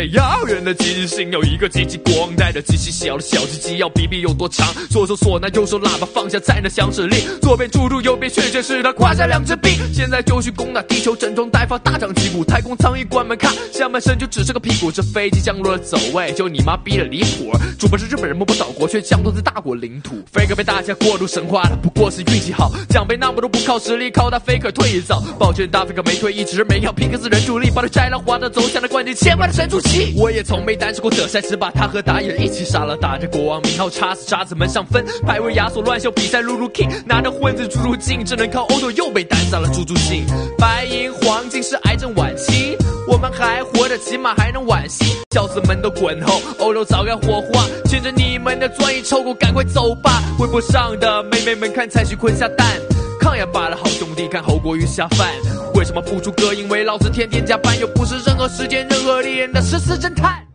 最遥远的机星，有一个极其光带的极其小的小鸡鸡，要比比有多长。左手唢呐，右手喇叭，放下才能响指令。左边猪猪，右边确确是他胯下两只臂。现在就去攻打地球，整装待发，大张旗鼓。太空舱一关门看，下半身就只是个屁股。这飞机降落的走位，就你妈逼的离谱。主播是日本人，默默岛国，却降落在大国领土。Faker 被大家过度神化了，不过是运气好。奖杯那么多不靠实力，靠他 Faker 退一早。抱歉，大 Faker 没退，一直没要皮克斯人主力，把他摘了，滑到走向了冠军千万的神主席。我也从没担心过德赛，只把他和达伊人一起杀了，打着国王名号，插死渣子门上分。排位亚索乱秀比赛，露露 King 拿着混子猪猪镜，只能靠欧斗又被单杀了猪猪性。白银黄金是癌症晚期，我们还活着，起码还能惋惜。小子们都滚后，欧斗早该火化，牵着你们的专一臭狗，赶快走吧！微博上的妹妹们看蔡徐坤下蛋，抗呀罢了，好兄弟看侯国瑜下饭。为什么不出歌？因为老子天天加班，又不是任何时间任何猎人的14侦探。